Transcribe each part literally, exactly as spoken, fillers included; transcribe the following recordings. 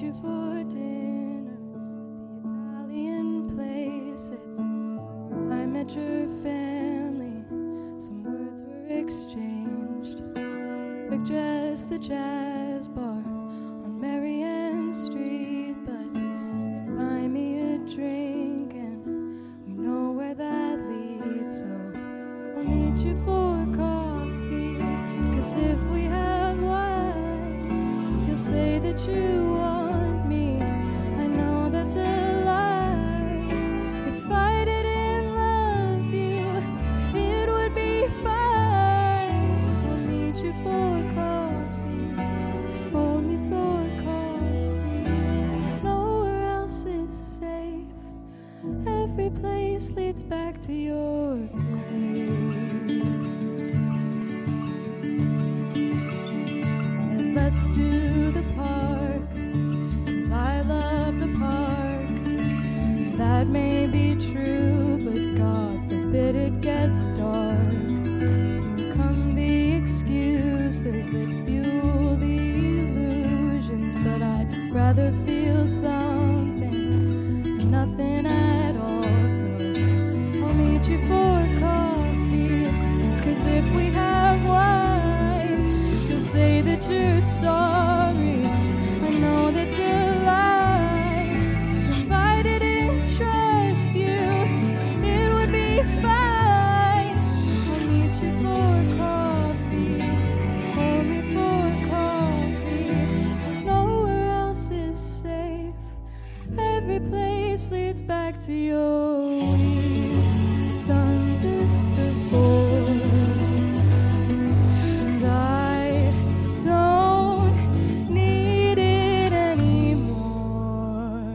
you for dinner at the Italian place. It's where I met your family. Some words were exchanged. Suggest the jazz bar on Marianne Street, but buy me a drink and we know where that leads. So I'll meet you for coffee, 'cause if we have wine, you'll say that you want me. I know that's a lie. If I didn't love you, it would be fine. I'll meet you for coffee, only for coffee. Nowhere else is safe. Every place leads back to your place. Said, let's do the park, 'cause I love the park. That may be true, but God forbid it gets dark. Here come the excuses that fuel the illusions, but I'd rather feel something than nothing at all. So I'll meet you for coffee, 'cause if we have wine, you'll say that you're sorry. I know that's a lie. If I didn't trust you, it would be fine. I'll meet you for coffee, only for coffee. Nowhere else is safe. Every place leads back to your. We've done this before, and I don't need it anymore.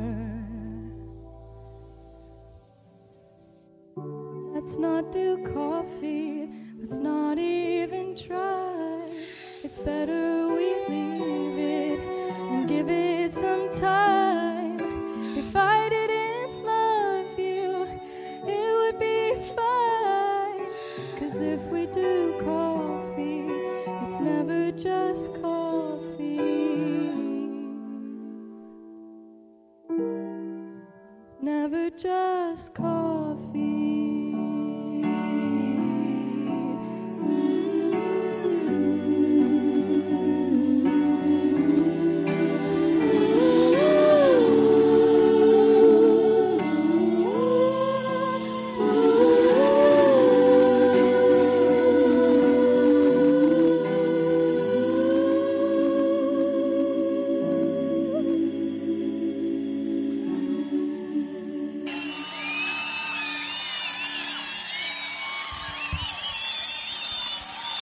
Let's not do coffee, let's not even try. It's better we leave it and give it some time.